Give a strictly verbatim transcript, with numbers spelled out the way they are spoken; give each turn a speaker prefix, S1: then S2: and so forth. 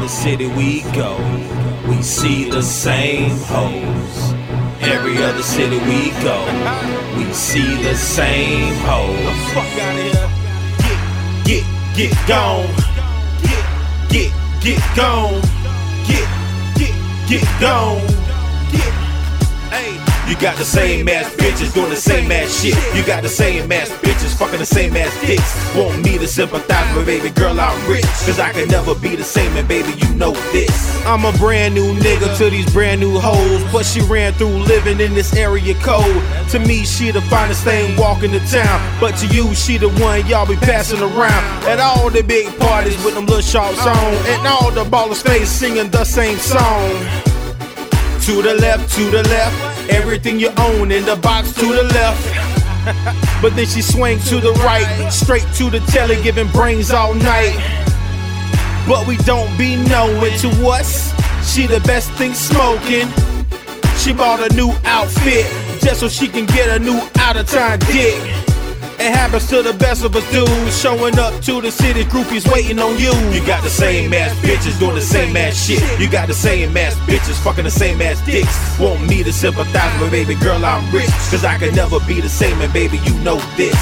S1: other city we go, we see the same hoes. Every other city we go, we see the same hoes. Fuck out of here. Get, get, get gone. Get, get, get gone. Get, get, get gone. Get. Hey. You got the same ass bitches doing the same ass shit. You got the same ass bitches fucking the same ass dicks. Want me to sympathize with, baby girl, I'm rich, cause I can never be the same, and baby, you know this. I'm a brand new nigga to these brand new hoes, but she ran through living in this area code. To me, she the finest thing walking the town, but to you, she the one y'all be passing around at all the big parties with them little sharps on, and all the ballers face singing the same song. To the left, to the left, everything you own in the box to the left. But then she swing to the right, straight to the telly, giving brains all night. But we don't be knowing to us, she the best thing smoking. She bought a new outfit just so she can get a new out-of-town dick. It happens to the best of us dudes, showing up to the city, groupies waiting on you. You got the same ass bitches doing the same ass shit. You got the same ass bitches fucking the same ass dicks. Want me to sympathize with, baby girl, I'm rich, cause I can never be the same, and baby, you know this.